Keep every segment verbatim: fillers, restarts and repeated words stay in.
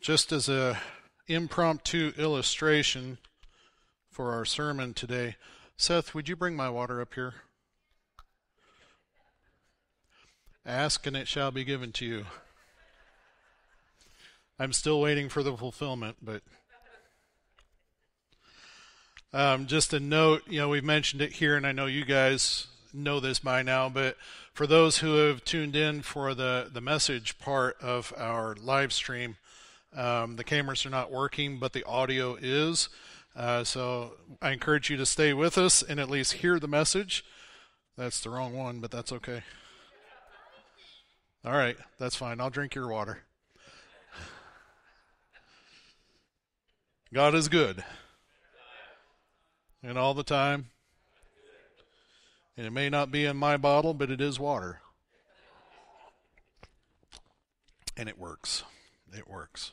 Just as a impromptu illustration for our sermon today, Seth, would you bring my water up here? Ask and it shall be given to you. I'm still waiting for the fulfillment, but um, just a note, you know, we've mentioned it here, and I know you guys know this by now, but for those who have tuned in for the, the message part of our live stream, um, the cameras are not working, but the audio is. Uh, so I encourage you to stay with us and at least hear the message. That's the wrong one, but that's okay. All right, that's fine. I'll drink your water. God is good. And all the time. And it may not be in my bottle, but it is water. And it works. It works.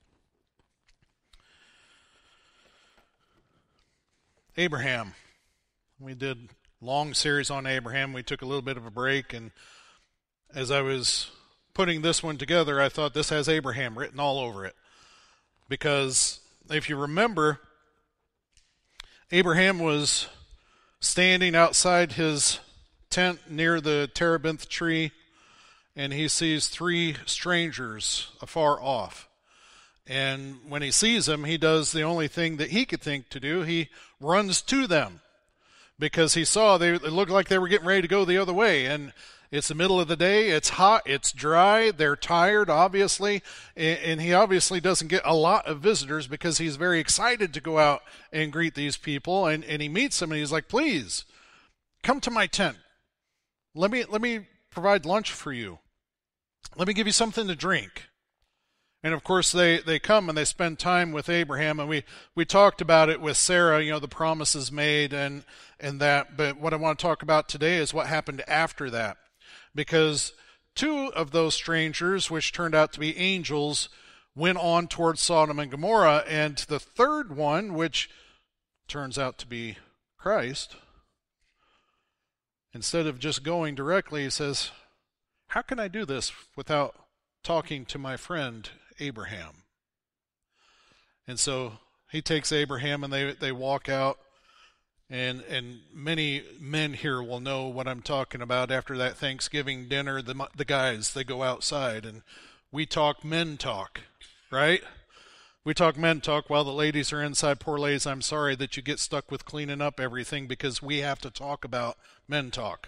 Abraham. We did a long series on Abraham. We took a little bit of a break, and as I was putting this one together, I thought this has Abraham written all over it. Because if you remember, Abraham was standing outside his tent near the terebinth tree, and he sees three strangers afar off. And when he sees them, he does the only thing that he could think to do. He runs to them because he saw they, they looked like they were getting ready to go the other way. And it's the middle of the day. It's hot. It's dry. They're tired, obviously. And, and he obviously doesn't get a lot of visitors because he's very excited to go out and greet these people. And, and he meets them and he's like, please, come to my tent. Let me, let me provide lunch for you. Let me give you something to drink. And of course, they, they come and they spend time with Abraham, and we, we talked about it with Sarah, you know, the promises made and, and that. But what I want to talk about today is what happened after that. Because two of those strangers, which turned out to be angels, went on towards Sodom and Gomorrah. And the third one, which turns out to be Christ, instead of just going directly, he says, how can I do this without talking to my friend Abraham? And so he takes Abraham and they, they walk out, and and many men here will know what I'm talking about. After that Thanksgiving dinner, the the guys, they go outside and we talk men talk, right? We talk men talk while the ladies are inside. Poor ladies, I'm sorry that you get stuck with cleaning up everything because we have to talk about men talk.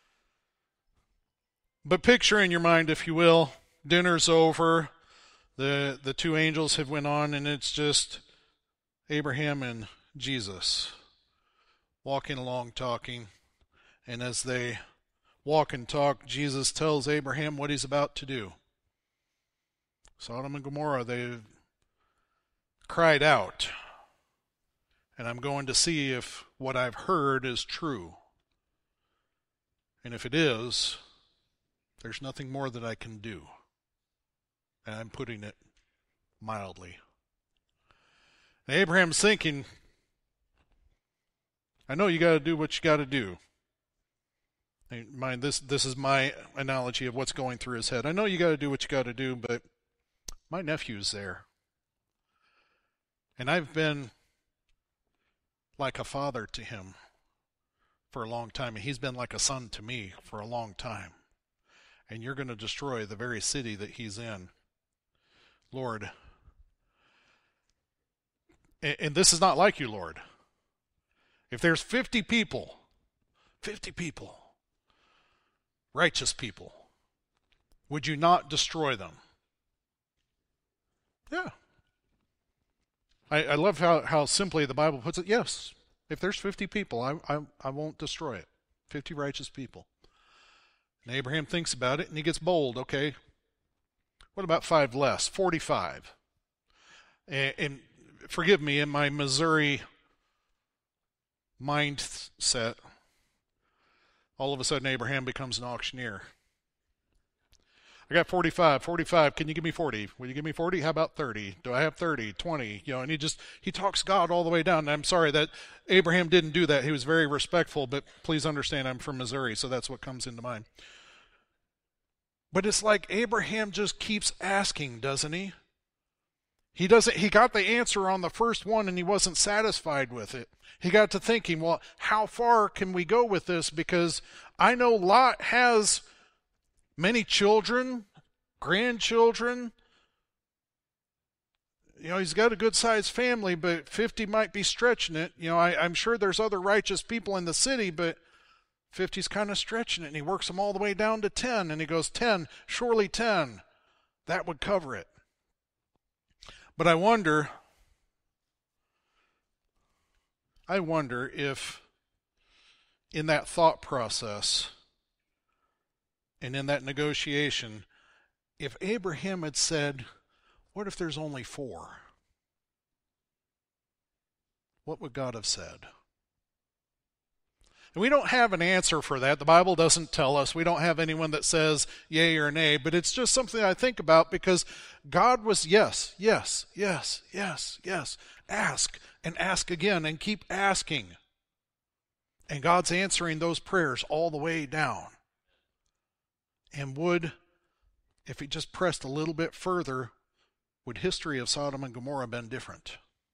But picture in your mind, if you will, dinner's over. The the two angels have went on, and it's just Abraham and Jesus walking along talking. And as they walk and talk, Jesus tells Abraham what he's about to do. Sodom and Gomorrah, they cried out. And I'm going to see if what I've heard is true. And if it is, there's nothing more that I can do. And I'm putting it mildly. And Abraham's thinking, I know you got to do what you got to do. And mind, this this is my analogy of what's going through his head. I know you got to do what you got to do, but my nephew's there. And I've been like a father to him for a long time. And he's been like a son to me for a long time. And you're going to destroy the very city that he's in. Lord, and, and this is not like you, Lord. If there's fifty people, fifty people, righteous people, would you not destroy them? Yeah. I, I love how, how simply the Bible puts it. Yes, if there's fifty people, I, I, I won't destroy it. fifty righteous people. And Abraham thinks about it, and he gets bold. Okay, what about five less? forty-five. And, and forgive me, in my Missouri mindset, all of a sudden Abraham becomes an auctioneer. I got forty-five, forty-five, can you give me forty? Will you give me forty? How about thirty? Do I have thirty, twenty? You know, and he just, he talks God all the way down. And I'm sorry that Abraham didn't do that. He was very respectful, but please understand I'm from Missouri, so that's what comes into mind. But it's like Abraham just keeps asking, doesn't he? He doesn't he got the answer on the first one and he wasn't satisfied with it. He got to thinking, well, how far can we go with this? Because I know Lot has many children, grandchildren. You know, he's got a good-sized family, but fifty might be stretching it. You know, I, I'm sure there's other righteous people in the city, but fifty's kind of stretching it. And he works them all the way down to ten. And he goes, ten, surely ten. That would cover it. But I wonder, I wonder if in that thought process and in that negotiation, if Abraham had said, what if there's only four? What would God have said? And we don't have an answer for that. The Bible doesn't tell us. We don't have anyone that says yay or nay, but it's just something I think about because God was yes, yes, yes, yes, yes. Ask and ask again and keep asking. And God's answering those prayers all the way down. And would, if he just pressed a little bit further, would history of Sodom and Gomorrah have been different?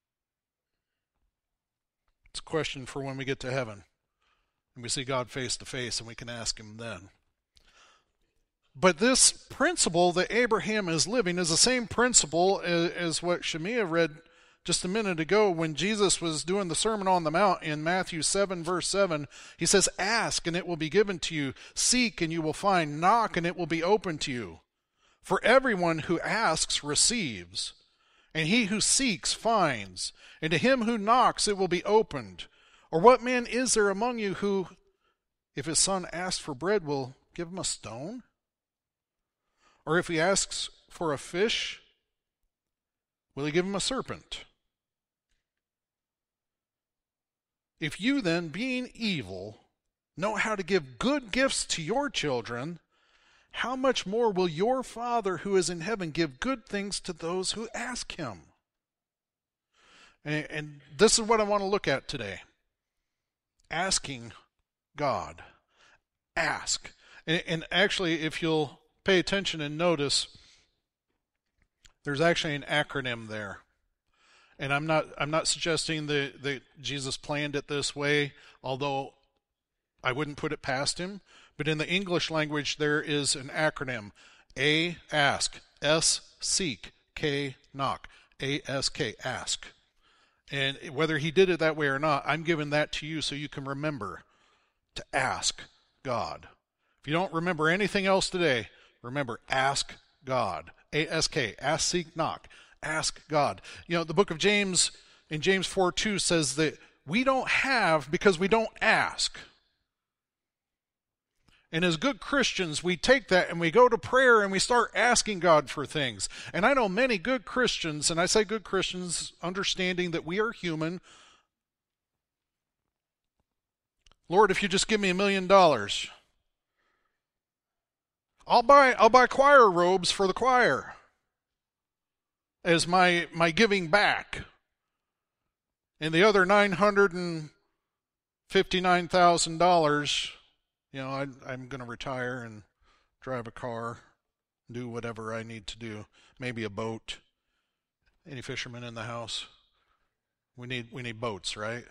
It's a question for when we get to heaven. And we see God face to face and we can ask him then. But this principle that Abraham is living is the same principle as, as what Shemiah read just a minute ago when Jesus was doing the Sermon on the Mount in Matthew seven verse seven. He says, ask and it will be given to you. Seek and you will find. Knock and it will be opened to you. For everyone who asks receives. And he who seeks finds. And to him who knocks it will be opened. Or what man is there among you who, if his son asks for bread, will give him a stone? Or if he asks for a fish, will he give him a serpent? If you then, being evil, know how to give good gifts to your children, how much more will your Father who is in heaven give good things to those who ask him? And, and this is what I want to look at today. Asking God. Ask. And, and actually, if you'll pay attention and notice, there's actually an acronym there. And I'm not I'm not suggesting that, that Jesus planned it this way, although I wouldn't put it past him. But in the English language, there is an acronym. A, ask. S, seek. K, knock. A S K, ask. And whether he did it that way or not, I'm giving that to you so you can remember to ask God. If you don't remember anything else today, remember, ask God. A S K, ask, seek, knock. Ask God. You know, the book of James, in James four two, says that we don't have because we don't ask. And as good Christians, we take that and we go to prayer and we start asking God for things. And I know many good Christians, and I say good Christians, understanding that we are human. Lord, if you just give me a million dollars, I'll buy I'll buy choir robes for the choir as my my giving back. And the other nine hundred fifty-nine thousand dollars, you know, I, I'm going to retire and drive a car, do whatever I need to do. Maybe a boat. Any fishermen in the house? We need we need boats, right?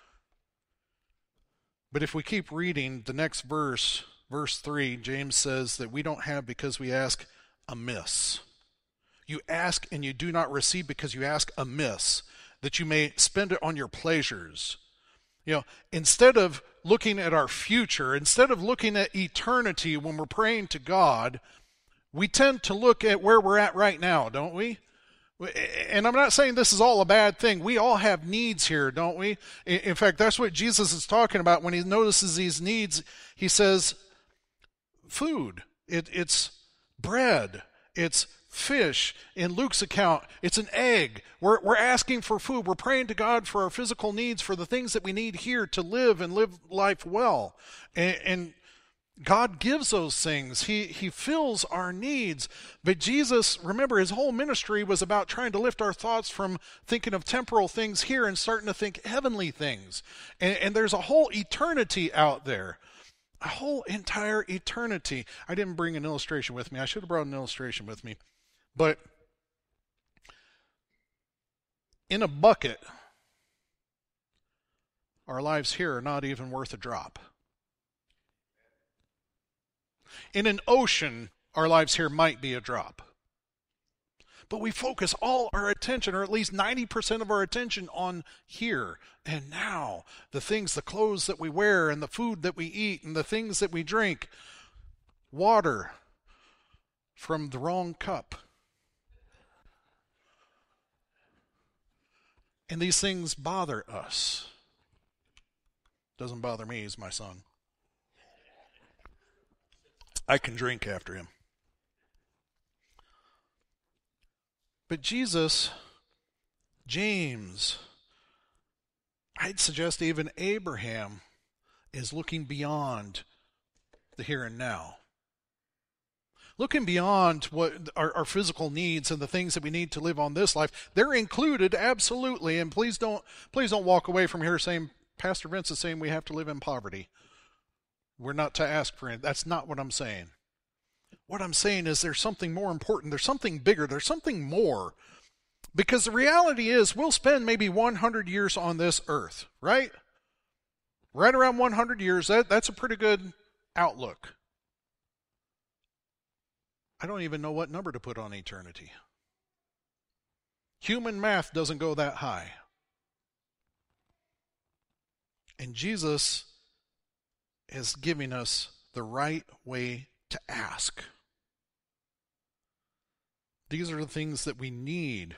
But if we keep reading the next verse, verse three, James says that we don't have because we ask amiss. You ask and you do not receive because you ask amiss, that you may spend it on your pleasures. You know, instead of looking at our future, instead of looking at eternity when we're praying to God, we tend to look at where we're at right now, don't we? And I'm not saying this is all a bad thing. We all have needs here, don't we? In fact, that's what Jesus is talking about when he notices these needs. He says, food, it, it's bread, it's fish. In Luke's account, it's an egg. We're, we're asking for food. We're praying to God for our physical needs, for the things that we need here to live and live life well. And, and God gives those things. He, he fills our needs. But Jesus, remember, his whole ministry was about trying to lift our thoughts from thinking of temporal things here and starting to think heavenly things. And, and there's a whole eternity out there. A whole entire eternity. I didn't bring an illustration with me. I should have brought an illustration with me. But In a bucket, our lives here are not even worth a drop. In an ocean, our lives here might be a drop. But we focus all our attention, or at least ninety percent of our attention, on here and now. The things, the clothes that we wear, and the food that we eat, and the things that we drink. Water from the wrong cup. And these things bother us. Doesn't bother me, he's my son. I can drink after him. But Jesus, James, I'd suggest even Abraham, is looking beyond the here and now. Looking beyond what our, our physical needs and the things that we need to live on this life. They're included, absolutely. And please don't, please don't walk away from here saying, Pastor Vince is saying we have to live in poverty. We're not to ask for it. That's not what I'm saying. What I'm saying is there's something more important. There's something bigger. There's something more. Because the reality is we'll spend maybe one hundred years on this earth, right? Right around one hundred years. That, that's a pretty good outlook. I don't even know what number to put on eternity. Human math doesn't go that high. And Jesus is giving us the right way to ask. These are the things that we need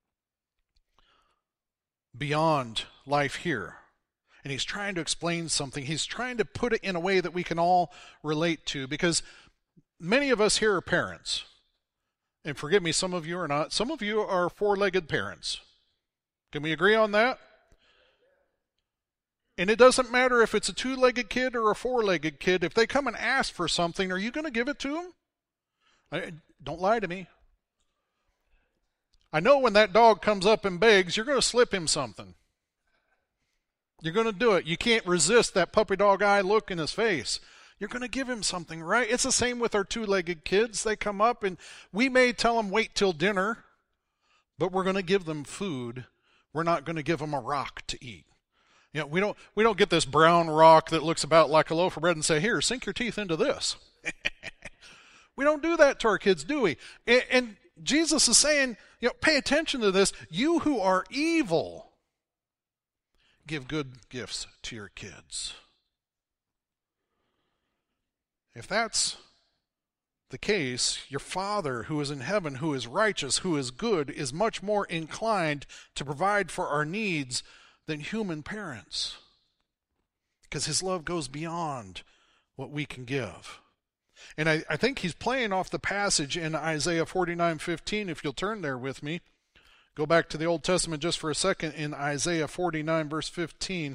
beyond life here. And he's trying to explain something. He's trying to put it in a way that we can all relate to, because many of us here are parents. And forgive me, some of you are not. Some of you are four-legged parents. Can we agree on that? And it doesn't matter if it's a two-legged kid or a four-legged kid. If they come and ask for something, are you going to give it to them? I, don't lie to me. I know when that dog comes up and begs, you're going to slip him something. You're going to do it. You can't resist that puppy dog eye look in his face. You're going to give him something, right? It's the same with our two-legged kids. They come up and we may tell them wait till dinner, but we're going to give them food. We're not going to give them a rock to eat. You know, we don't we don't get this brown rock that looks about like a loaf of bread and say, here, sink your teeth into this. We don't do that to our kids, do we? And, and Jesus is saying, you know, pay attention to this. You who are evil, give good gifts to your kids. If that's the case, your Father who is in heaven, who is righteous, who is good, is much more inclined to provide for our needs than human parents, because his love goes beyond what we can give. And I, I think he's playing off the passage in Isaiah forty-nine fifteen. If you'll turn there with me, go back to the Old Testament just for a second in Isaiah forty-nine verse fifteen.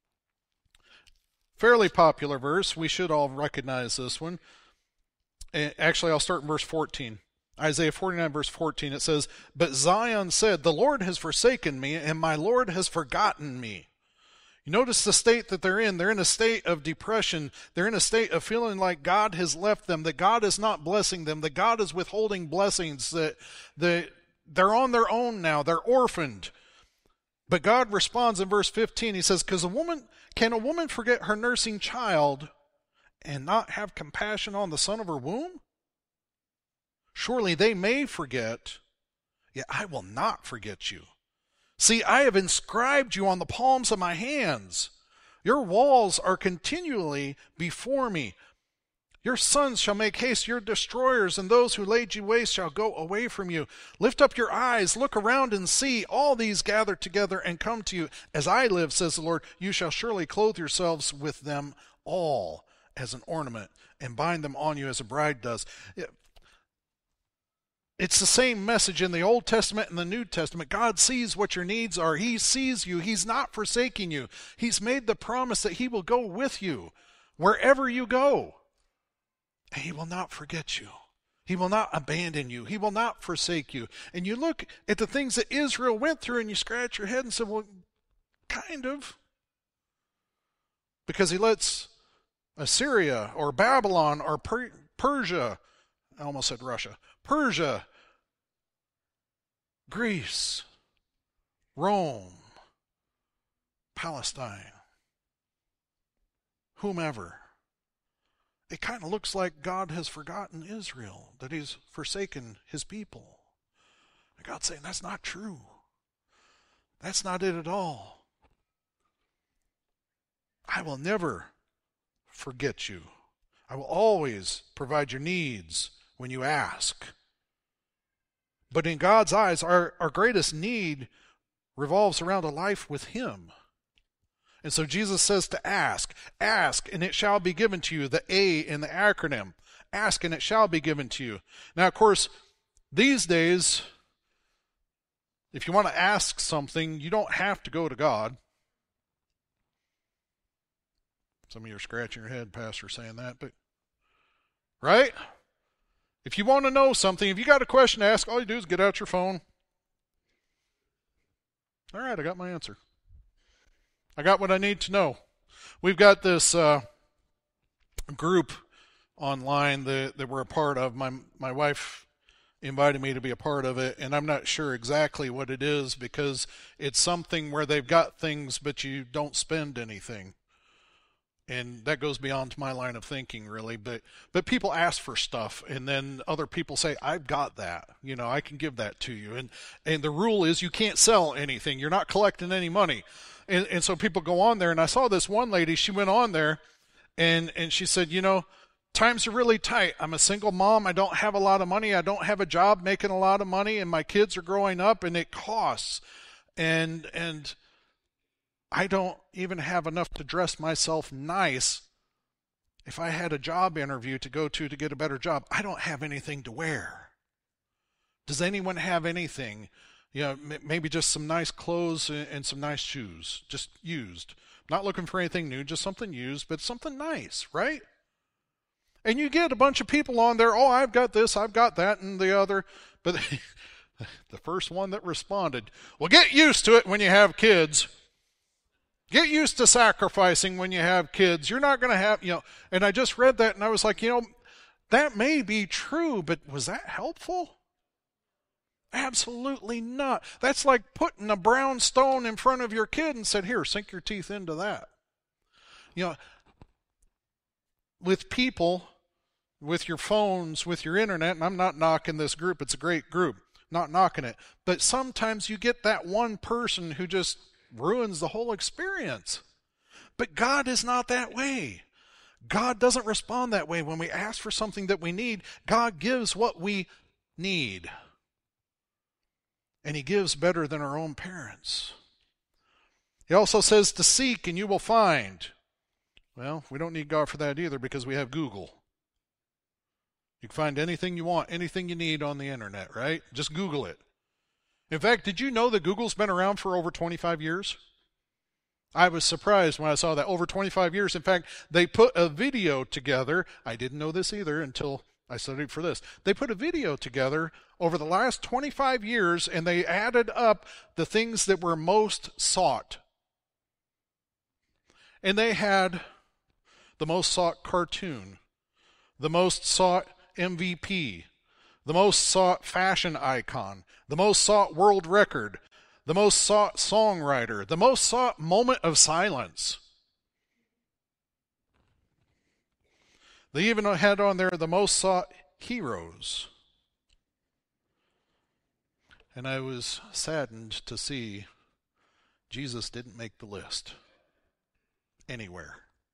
Fairly popular verse. We should all recognize this one. Actually, I'll start in verse fourteen. Isaiah forty-nine verse fourteen, it says, "But Zion said, the Lord has forsaken me, and my Lord has forgotten me." You notice the state that they're in. They're in a state of depression. They're in a state of feeling like God has left them, that God is not blessing them, that God is withholding blessings, that, that they're on their own now. They're orphaned. But God responds in verse fifteen. He says, "Because a woman, can a woman forget her nursing child and not have compassion on the son of her womb? Surely they may forget, yet I will not forget you. See, I have inscribed you on the palms of my hands. Your walls are continually before me. Your sons shall make haste, your destroyers, and those who laid you waste shall go away from you. Lift up your eyes, look around and see. All these gather together and come to you. As I live, says the Lord, you shall surely clothe yourselves with them all as an ornament, and bind them on you as a bride does." It's the same message in the Old Testament and the New Testament. God sees what your needs are. He sees you. He's not forsaking you. He's made the promise that he will go with you wherever you go. And he will not forget you. He will not abandon you. He will not forsake you. And you look at the things that Israel went through and you scratch your head and say, well, kind of. Because he lets Assyria or Babylon or per- Persia, I almost said Russia, Persia, Greece, Rome, Palestine, whomever. It kind of looks like God has forgotten Israel, that he's forsaken his people. And God's saying, that's not true. That's not it at all. I will never forget you. I will always provide your needs when you ask. But in God's eyes, our, our greatest need revolves around a life with him. And so Jesus says to ask. Ask, and it shall be given to you. The A in the acronym. Ask, and it shall be given to you. Now, of course, these days, if you want to ask something, you don't have to go to God. Some of you are scratching your head, Pastor, saying that, but right? If you want to know something, if you got a question to ask, all you do is get out your phone. All right, I got my answer. I got what I need to know. We've got this uh, group online that, that we're a part of. My my wife invited me to be a part of it, and I'm not sure exactly what it is because it's something where they've got things, but you don't spend anything. And that goes beyond my line of thinking, really. But but people ask for stuff, and then other people say, I've got that. You know, I can give that to you. And and the rule is you can't sell anything. You're not collecting any money. And and so people go on there, and I saw this one lady, she went on there, and, and she said, you know, times are really tight. I'm a single mom. I don't have a lot of money. I don't have a job making a lot of money, and my kids are growing up, and it costs. And and... I don't even have enough to dress myself nice. If I had a job interview to go to to get a better job, I don't have anything to wear. Does anyone have anything? You know, maybe just some nice clothes and some nice shoes, just used. Not looking for anything new, just something used, but something nice, right? And you get a bunch of people on there, oh, I've got this, I've got that, and the other. But the first one that responded, well, get used to it when you have kids. Get used to sacrificing when you have kids. You're not going to have, you know, and I just read that and I was like, you know, that may be true, but was that helpful? Absolutely not. That's like putting a brown stone in front of your kid and said, here, sink your teeth into that. You know, with people, with your phones, with your internet, and I'm not knocking this group, it's a great group, not knocking it, but sometimes you get that one person who just ruins the whole experience. But God is not that way. God doesn't respond that way. When we ask for something that we need, God gives what we need. And he gives better than our own parents. He also says to seek and you will find. Well, we don't need God for that either because we have Google. You can find anything you want, anything you need on the internet, right? Just Google it. In fact, did you know that Google's been around for over twenty-five years? I was surprised when I saw that. Over twenty-five years. In fact, they put a video together. I didn't know this either until I studied for this. They put a video together over the last twenty-five years, and they added up the things that were most sought. And they had the most sought cartoon, the most sought M V P, the most sought fashion icon, the most sought world record, the most sought songwriter, the most sought moment of silence. They even had on there the most sought heroes. And I was saddened to see Jesus didn't make the list anywhere.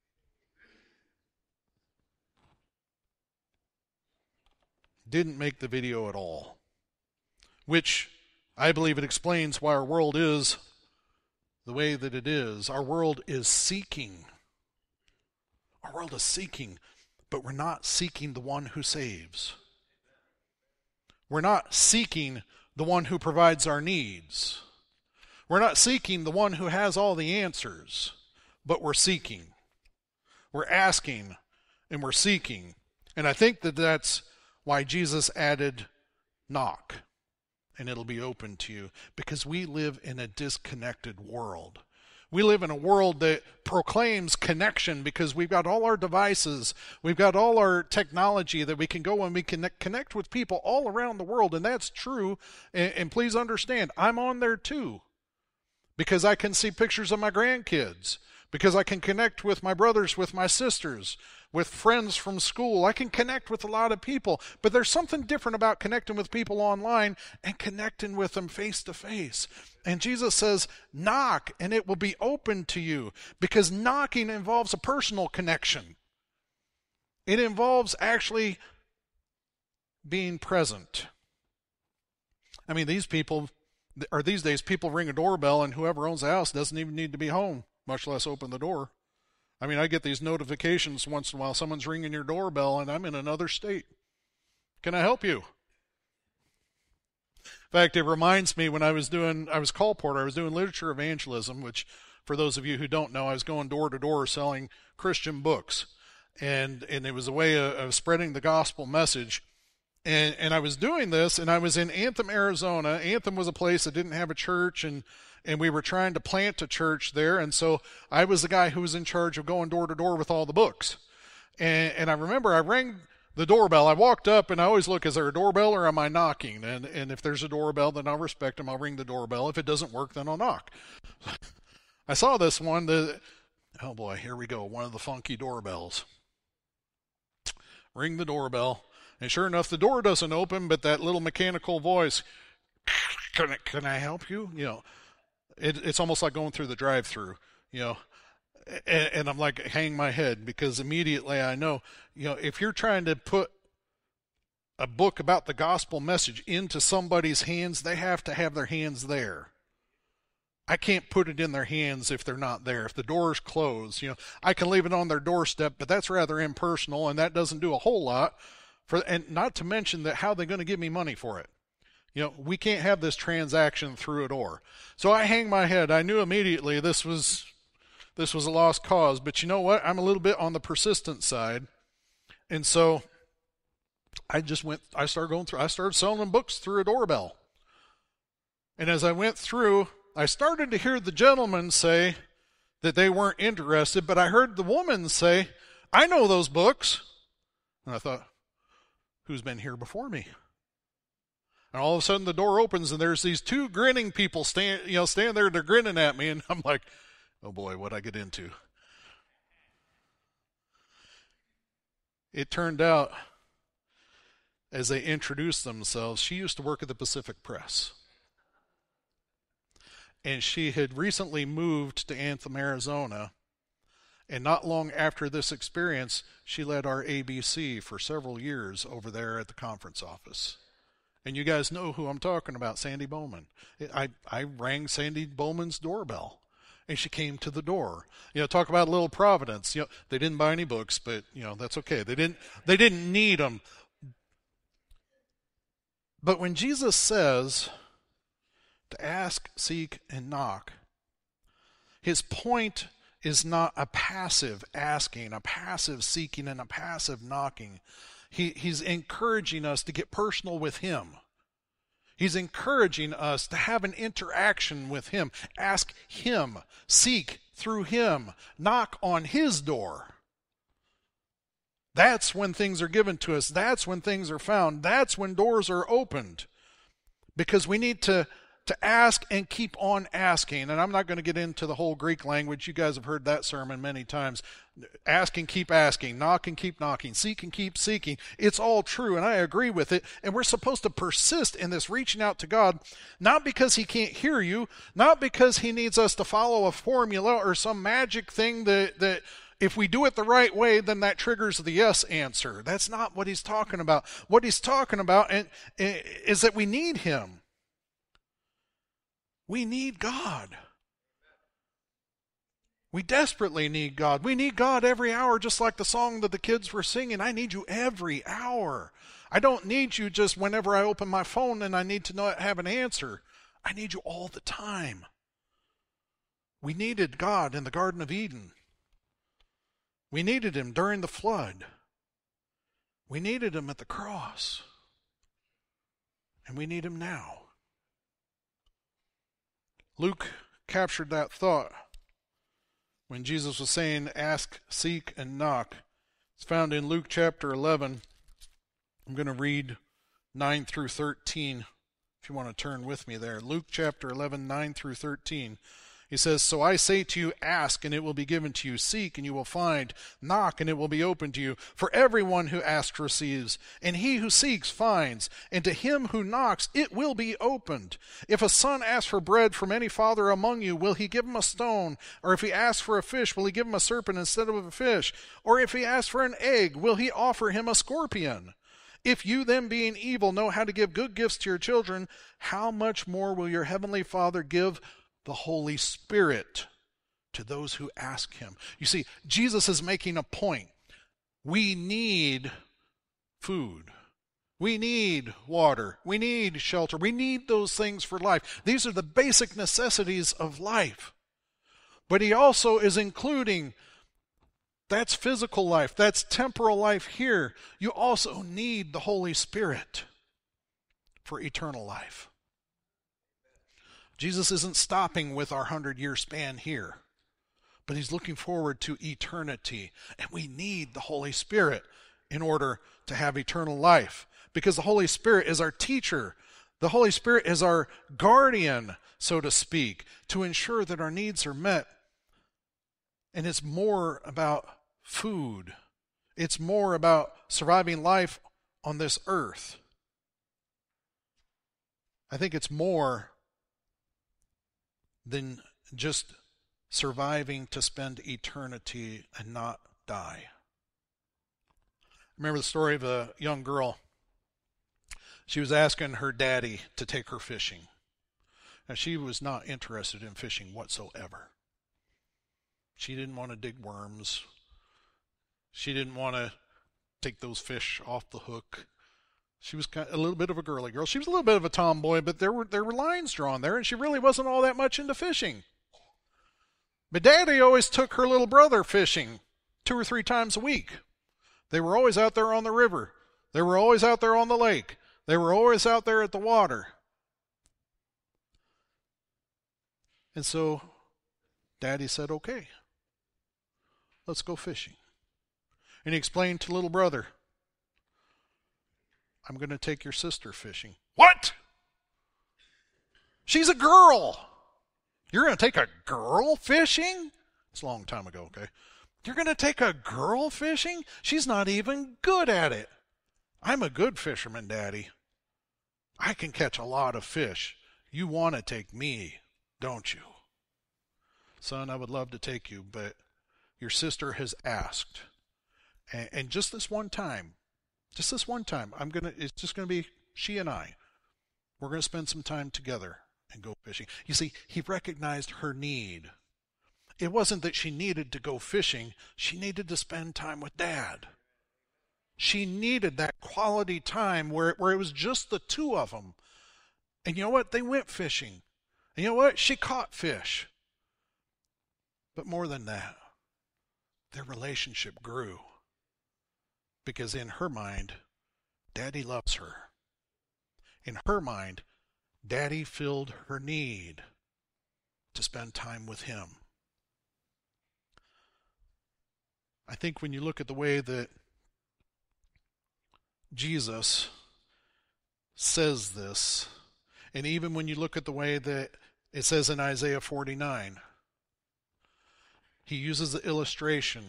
Didn't make the video at all. Which I believe it explains why our world is the way that it is. Our world is seeking. Our world is seeking, but we're not seeking the one who saves. We're not seeking the one who provides our needs. We're not seeking the one who has all the answers, but we're seeking. We're asking and we're seeking. And I think that that's why Jesus added knock. And it'll be open to you, because we live in a disconnected world. We live in a world that proclaims connection because we've got all our devices, we've got all our technology that we can go and we can connect with people all around the world, and that's true. And, and please understand, I'm on there too. because I can see pictures of my grandkids, because I can connect with my brothers, with my sisters, with friends from school. I can connect with a lot of people, but there's something different about connecting with people online and connecting with them face to face. And Jesus says, knock and it will be open to you, because knocking involves a personal connection. It involves actually being present. I mean, these people, or these days, people ring a doorbell and whoever owns the house doesn't even need to be home, much less open the door. I mean, I get these notifications once in a while. Someone's ringing your doorbell and I'm in another state. Can I help you? In fact, it reminds me when I was doing, I was call porter, I was doing literature evangelism, which for those of you who don't know, I was going door to door selling Christian books. And and it was a way of, of spreading the gospel message. And and I was doing this, and I was in Anthem, Arizona. Anthem was a place that didn't have a church, and, and we were trying to plant a church there. And so I was the guy who was in charge of going door to door with all the books. And, and I remember I rang the doorbell. I walked up, and I always look, is there a doorbell or am I knocking? And, and if there's a doorbell, then I'll respect him. I'll ring the doorbell. If it doesn't work, then I'll knock. I saw this one. The, oh, boy, here we go. One of the funky doorbells. Ring the doorbell, and sure enough, the door doesn't open, but that little mechanical voice, can I, can I help you? You know, it, it's almost like going through the drive-through, you know, and, and I'm like, hang my head, because immediately I know, you know, if you're trying to put a book about the gospel message into somebody's hands, they have to have their hands there. I can't put it in their hands if they're not there. If the door's closed, you know, I can leave it on their doorstep, but that's rather impersonal, and that doesn't do a whole lot. For and not to mention that how they're going to give me money for it. You know, we can't have this transaction through a door. So I hang my head. I knew immediately this was this was a lost cause. But you know what? I'm a little bit on the persistent side, and so I just went. I started going through. I started selling them books through a doorbell, and as I went through, I started to hear the gentleman say that they weren't interested, but I heard the woman say, I know those books. And I thought, who's been here before me? And all of a sudden the door opens and there's these two grinning people stand, you know, standing there, they're grinning at me, and I'm like, oh boy, what'd I get into? It turned out, as they introduced themselves, she used to work at the Pacific Press. And she had recently moved to Anthem, Arizona. And not long after this experience, she led our A B C for several years over there at the conference office. And you guys know who I'm talking about, Sandy Bowman. I, I rang Sandy Bowman's doorbell, and she came to the door. You know, talk about a little providence. You know, they didn't buy any books, but, you know, that's okay. They didn't, they didn't need them. But when Jesus says to ask, seek, and knock, his point is not a passive asking, a passive seeking, and a passive knocking. He, he's encouraging us to get personal with him. He's encouraging us to have an interaction with him. Ask him, seek through him, knock on his door. That's when things are given to us. That's when things are found. That's when doors are opened. Because we need to To ask and keep on asking. And I'm not going to get into the whole Greek language. You guys have heard that sermon many times. Ask and keep asking. Knock and keep knocking. Seek and keep seeking. It's all true, and I agree with it. And we're supposed to persist in this reaching out to God, not because he can't hear you, not because he needs us to follow a formula or some magic thing that, that if we do it the right way, then that triggers the yes answer. That's not what he's talking about. What he's talking about is that we need him. We need God. We desperately need God. We need God every hour, just like the song that the kids were singing. I need you every hour. I don't need you just whenever I open my phone and I need to know, have an answer. I need you all the time. We needed God in the Garden of Eden. We needed him during the flood. We needed him at the cross. And we need him now. Luke captured that thought when Jesus was saying, ask, seek, and knock. It's found in Luke chapter eleven. I'm going to read nine through thirteen. If If you want to turn with me there. Luke chapter eleven, nine through thirteen. He says, "So I say to you, ask, and it will be given to you. Seek, and you will find. Knock, and it will be opened to you. For everyone who asks receives, and he who seeks finds, and to him who knocks it will be opened. If a son asks for bread from any father among you, will he give him a stone? Or if he asks for a fish, will he give him a serpent instead of a fish? Or if he asks for an egg, will he offer him a scorpion? If you then, being evil, know how to give good gifts to your children, how much more will your heavenly Father give the Holy Spirit to those who ask him?" You see, Jesus is making a point. We need food. We need water. We need shelter. We need those things for life. These are the basic necessities of life. But he also is including, that's physical life. That's temporal life here. You also need the Holy Spirit for eternal life. Jesus isn't stopping with our hundred-year span here, but he's looking forward to eternity. And we need the Holy Spirit in order to have eternal life, because the Holy Spirit is our teacher. The Holy Spirit is our guardian, so to speak, to ensure that our needs are met. And it's more about food. It's more about surviving life on this earth. I think it's more than just surviving to spend eternity and not die. I remember the story of a young girl. She was asking her daddy to take her fishing. Now, she was not interested in fishing whatsoever. She didn't want to dig worms. She didn't want to take those fish off the hook. She was kind of a little bit of a girly girl. She was a little bit of a tomboy, but there were there were lines drawn there, and she really wasn't all that much into fishing. But Daddy always took her little brother fishing two or three times a week. They were always out there on the river. They were always out there on the lake. They were always out there at the water. And so Daddy said, "Okay, let's go fishing." And he explained to little brother, "I'm going to take your sister fishing." "What? She's a girl. You're going to take a girl fishing?" It's a long time ago, okay? "You're going to take a girl fishing? She's not even good at it." "I'm a good fisherman, Daddy. I can catch a lot of fish. You want to take me, don't you?" "Son, I would love to take you, but your sister has asked. And, and just this one time, Just this one time, I'm gonna. It's just going to be she and I. We're going to spend some time together and go fishing." You see, he recognized her need. It wasn't that she needed to go fishing. She needed to spend time with Dad. She needed that quality time where, where it was just the two of them. And you know what? They went fishing. And you know what? She caught fish. But more than that, their relationship grew. Because in her mind, Daddy loves her. In her mind, Daddy filled her need to spend time with him. I think when you look at the way that Jesus says this, and even when you look at the way that it says in Isaiah forty-nine, he uses the illustration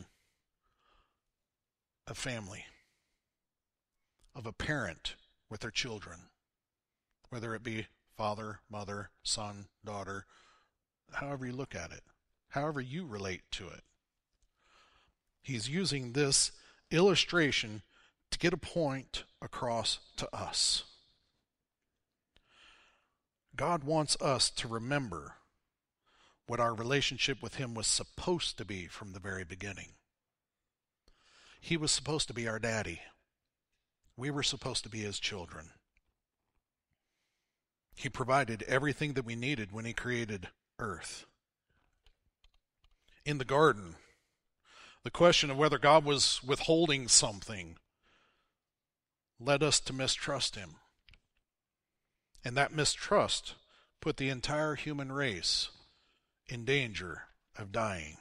of family, of a parent with their children, whether it be father, mother, son, daughter, however you look at it, however you relate to it. He's using this illustration to get a point across to us. God wants us to remember what our relationship with him was supposed to be from the very beginning. He was supposed to be our daddy. We were supposed to be his children. He provided everything that we needed when he created earth. In the garden, the question of whether God was withholding something led us to mistrust him. And that mistrust put the entire human race in danger of dying.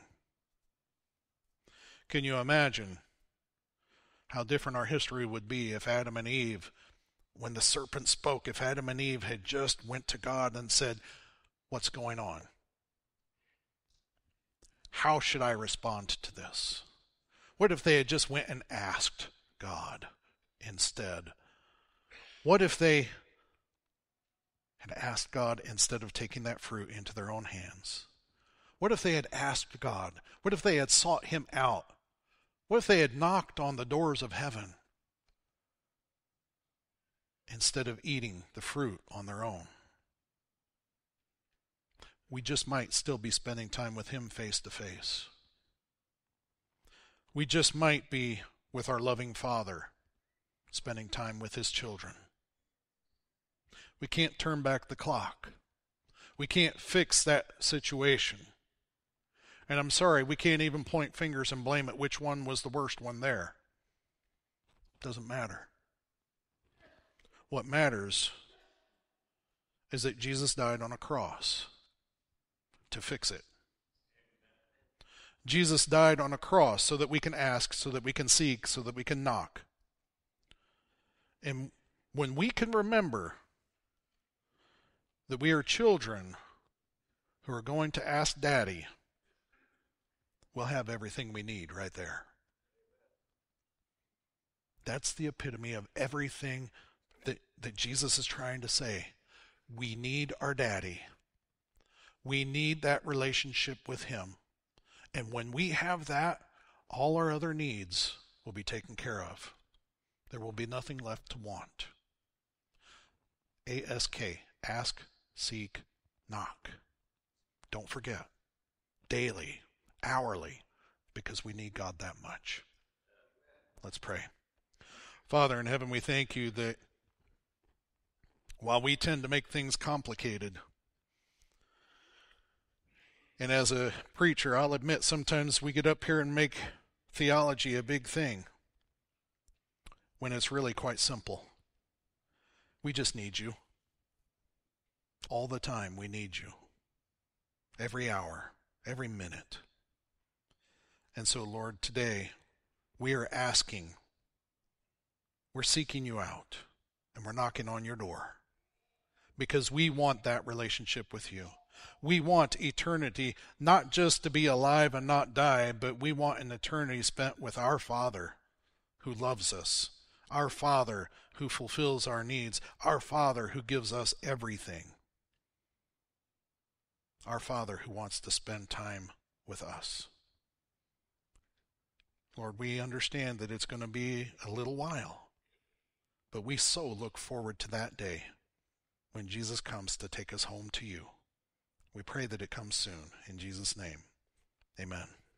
Can you imagine how different our history would be if Adam and Eve when the serpent spoke, if Adam and Eve had just went to God and said, what's going on? How should I respond to this? What if they had just went and asked God instead? What if they had asked God instead of taking that fruit into their own hands? What if they had asked God? What if they had sought him out? What if they had knocked on the doors of heaven instead of eating the fruit on their own? We just might still be spending time with him face to face. We just might be with our loving Father, spending time with his children. We can't turn back the clock. We can't fix that situation. And I'm sorry, we can't even point fingers and blame it which one was the worst one there. Doesn't matter. What matters is that Jesus died on a cross to fix it. Jesus died on a cross so that we can ask, so that we can seek, so that we can knock. And when we can remember that we are children who are going to ask Daddy, we'll have everything we need right there. That's the epitome of everything that, that Jesus is trying to say. We need our Daddy. We need that relationship with him. And when we have that, all our other needs will be taken care of. There will be nothing left to want. A S K, ask, seek, knock. Don't forget. Daily, hourly, because we need God that much. Let's pray. Father in heaven, we thank you that while we tend to make things complicated, and as a preacher, I'll admit sometimes we get up here and make theology a big thing when it's really quite simple. We just need you. All the time we need you. Every hour, every minute. And so, Lord, today we are asking, we're seeking you out, and we're knocking on your door because we want that relationship with you. We want eternity, not just to be alive and not die, but we want an eternity spent with our Father who loves us, our Father who fulfills our needs, our Father who gives us everything, our Father who wants to spend time with us. Lord, we understand that it's going to be a little while, but we so look forward to that day when Jesus comes to take us home to you. We pray that it comes soon. In Jesus' name, amen.